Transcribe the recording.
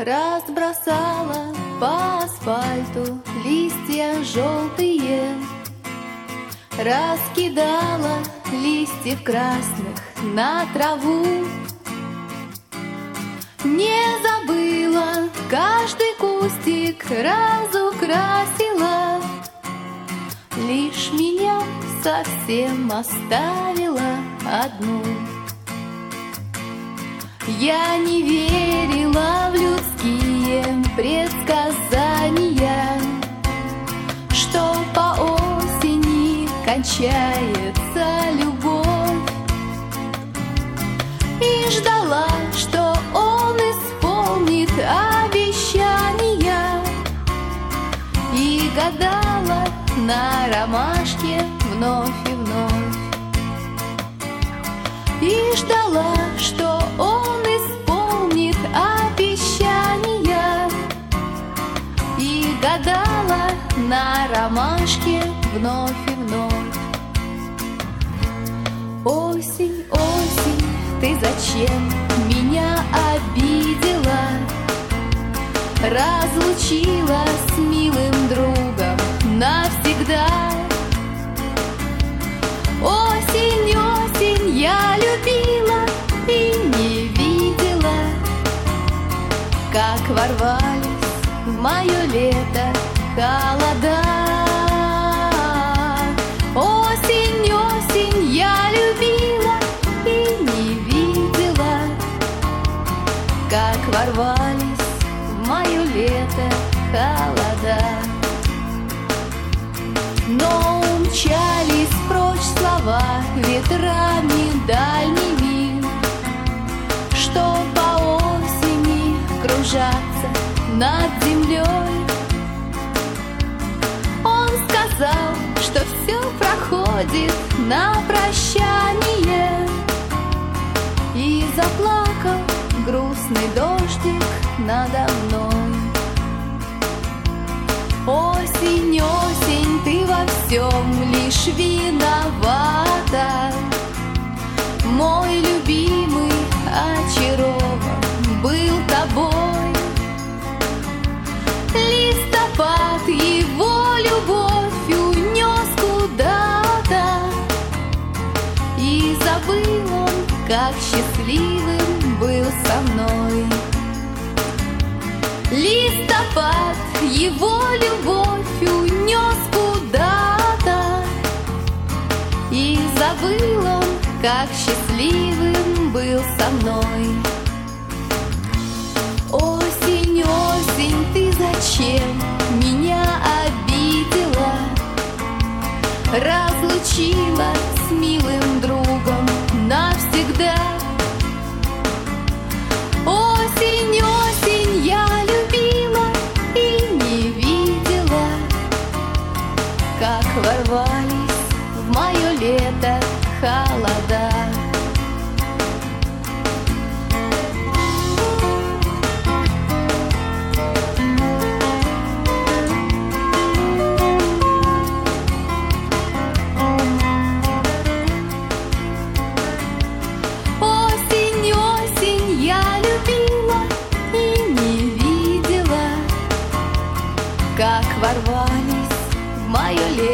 разбросала по асфальту листья желтые, раскидала листьев красных на траву. Не забыла, каждый кустик разукрасила, лишь меня совсем оставила одну. Я не верила в людские предсказания, что по осени кончается любовь, и ждала, что он исполнит обещания, и гадала на ромашке вновь и вновь, и ждала, что он исполнит обещания, и гадала на ромашке вновь и вновь. Осень, осень, ты зачем меня обидела, разлучила с милым другом навсегда? Осень, осень, я любила и не видела, как ворвались в мое лето холода. Осень, осень, я любила и не видела, как ворвались в мое лето холода. Но умчались прочь слова ветрами дальними, что по осени кружатся над землей. Он сказал, что все проходит на прощание, и заплакал грустный дождик надо мной. Осень, осень, ты во всем лишь виновата. Мой любимый очарован был тобой. Листопад его любовь унес куда-то, и забыл он, как счастливым был со мной. Листопад его любовь унес куда-то, и забыл он, как счастливым был со мной. Осень, осень, ты зачем меня обидела, разлучила с милым другом навсегда? Осень, осень, я любила и не видела, как ворвались в мое лето холода. Осень, осень, я любила и не видела, как ворвались в мое лето